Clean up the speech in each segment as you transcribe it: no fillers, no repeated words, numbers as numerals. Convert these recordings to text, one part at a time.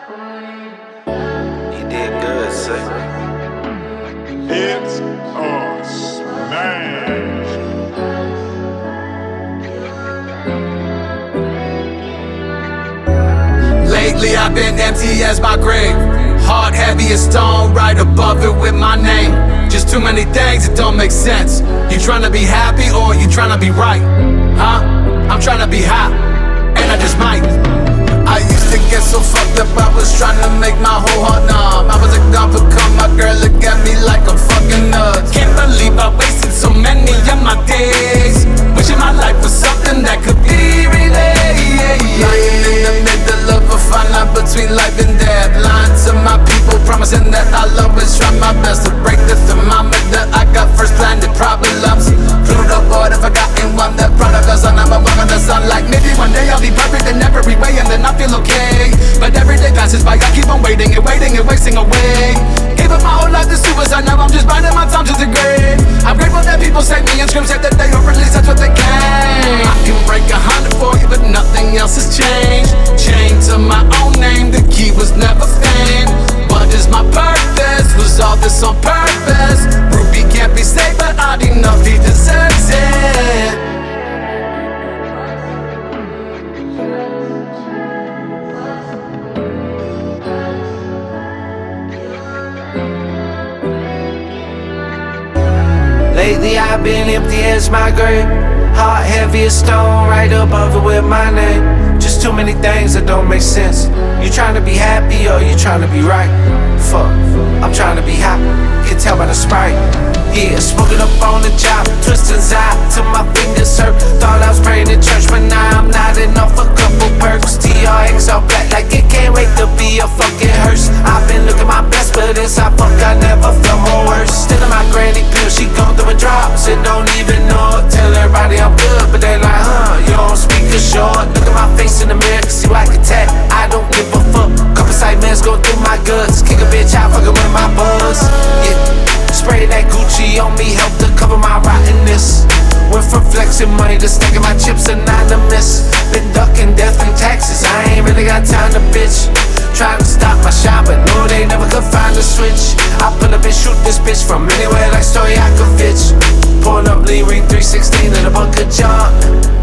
You did good, sir. It's a smash. Lately I've been empty as my grave. Heart heavy as stone, right above it with my name. Just too many things that don't make sense. You tryna be happy or you tryna be right? Huh? I'm tryna be hot, and I just might. I used to get so fucked up, I was tryna make my whole heart numb. I was a gun for come, my girl look at me like I'm fucking nuts. Can't believe I wasted so many of my days, wishing my life was something that could be relayed. Lying in the middle of a fine line between life and death. Lying to my people, promising that I'll always try my best to break the thermometer. I got first blinded problems. Flew up board if I got in one that product cause I'm never walking the sun. Like maybe one day I'll be perfect in every way and then I feel okay. But every day passes by, I keep on waiting and waiting and wasting away. Gave up my whole life to suicide, now I'm just biding my time to the grave. I'm grateful that people save me and scream say that they don't release, that's what they can. I can break 100 for you, but nothing else has changed. Chained to my own name, the key was never fame. What is my purpose? Was all this on purpose? Ruby can't be saved, but odd enough he deserves it. Lately I've been empty as my grave. Heart heavy as stone, right above it with my name. Just too many things that don't make sense. You tryna be happy or you tryna be right? Fuck, I'm tryna be hot, can tell by the Sprite. Yeah, smoking up on the job, twisting eye till my fingers hurt. Thought I was praying in church, but now I'm nodding off a couple perks. TRX all black like it can't wait to be a fucking hearse. I've been looking my best, but inside fuck I never felt more worse. Still in my granny pill, she gon' through a drop, and don't even know it. Tell everybody I'm good, but they like, huh, you don't speak a short. Look at my face in the mirror, see what I can tap. I don't give a fuck. Couple sight mans go through my guts. Kick a bitch out, fucking with my buzz. Yeah, spray that Gucci on me, help to cover my rottenness. Went from flexing money to stacking my chips anonymous. Been ducking death and taxes, I ain't really got time to bitch. Trying to stop my shot, but no, they never could find a switch. I pull up and shoot this bitch from anywhere like Stojakovic. Pulling up Lee Ring 316 in a buck of junk.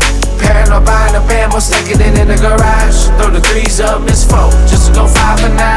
Paranoid buying a band, more sticking it in the garage. Throw the threes up, miss 4, just to go 5 for 9.